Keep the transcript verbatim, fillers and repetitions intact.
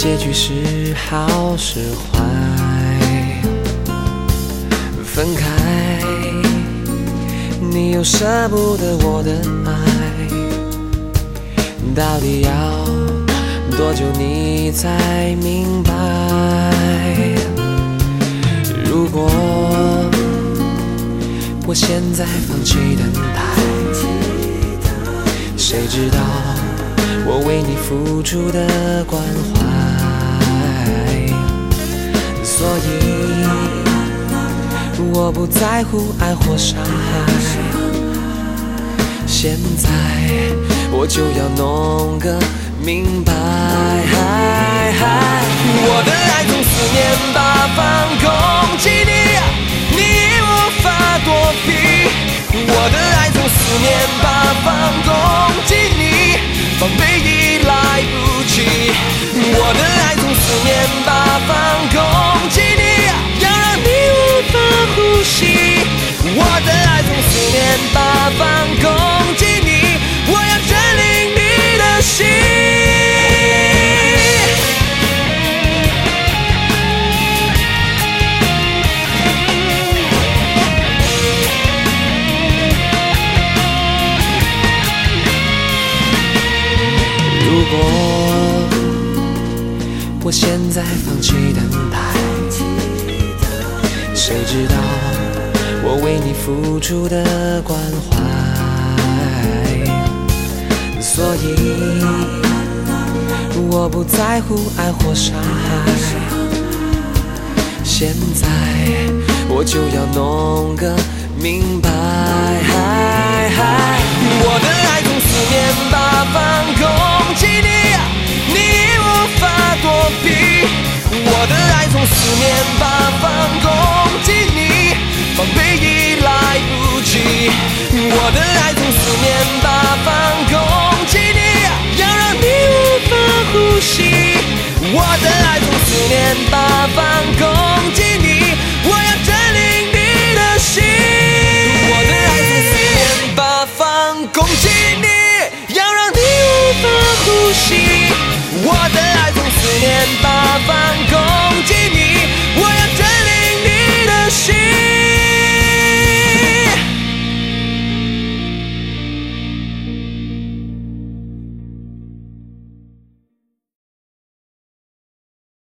结局是好是坏，分开你又舍不得我的爱，到底要多久你才明白？如果我现在放弃等待，谁知道我为你付出的关怀？所以我不在乎爱或伤害，现在我就要弄个明白。我的爱从四面八方攻击你，你无法躲避。我的爱从四面八方攻击你，防备已来不及。我的爱从四面八方攻击你，要让你无法呼吸。我的爱从四面八方攻击你，我要占领你的心。如果我现在放弃等待，谁知道我为你付出的关怀？所以我不在乎爱或伤害，现在我就要弄个明白。我的爱从四面八方攻击你，你无法躲避。我的爱从四面八方攻击你，防备已来不及。我的爱从四面八方攻击你，要让你无法呼吸。我的爱从四面八方攻击你，